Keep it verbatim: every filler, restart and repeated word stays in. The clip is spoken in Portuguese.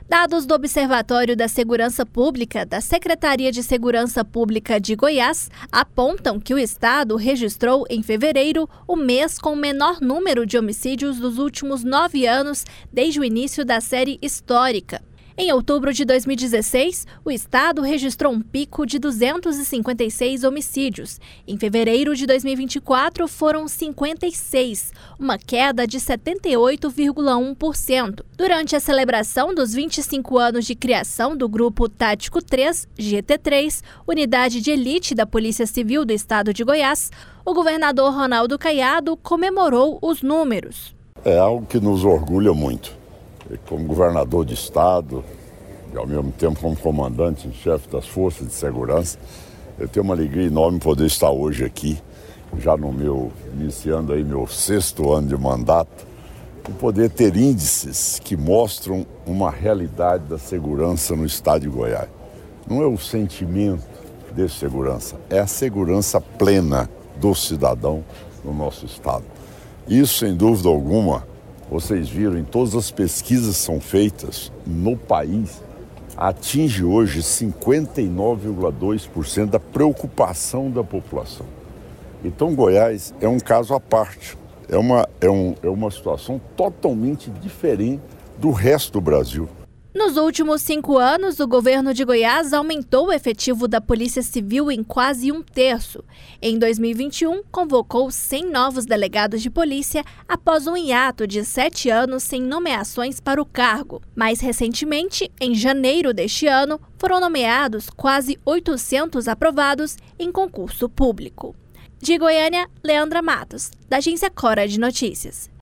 Dados do Observatório da Segurança Pública da Secretaria de Segurança Pública de Goiás apontam que o estado registrou em fevereiro o mês com o menor número de homicídios dos últimos nove anos desde o início da série histórica. Em outubro de dois mil e dezesseis, o estado registrou um pico de duzentos e cinquenta e seis homicídios. Em fevereiro de dois mil e vinte e quatro, foram cinquenta e seis, uma queda de setenta e oito vírgula um por cento. Durante a celebração dos vinte e cinco anos de criação do Grupo Tático três, G T três, unidade de elite da Polícia Civil do estado de Goiás, o governador Ronaldo Caiado comemorou os números. É algo que nos orgulha muito. Como governador de estado e ao mesmo tempo como comandante em chefe das forças de segurança, eu tenho uma alegria enorme poder estar hoje aqui, já no meu, iniciando aí meu sexto ano de mandato, e poder ter índices que mostram uma realidade da segurança no estado de Goiás. Não é o sentimento de segurança, é a segurança plena do cidadão no nosso estado. Isso, sem dúvida alguma, vocês viram, em todas as pesquisas que são feitas no país, atinge hoje cinquenta e nove vírgula dois por cento da preocupação da população. Então, Goiás é um caso à parte, é uma, é um, é uma situação totalmente diferente do resto do Brasil. Nos últimos cinco anos, o governo de Goiás aumentou o efetivo da Polícia Civil em quase um terço. Em dois mil e vinte e um, convocou cem novos delegados de polícia após um hiato de sete anos sem nomeações para o cargo. Mais recentemente, em janeiro deste ano, foram nomeados quase oitocentos aprovados em concurso público. De Goiânia, Leandra Matos, da Agência Cora de Notícias.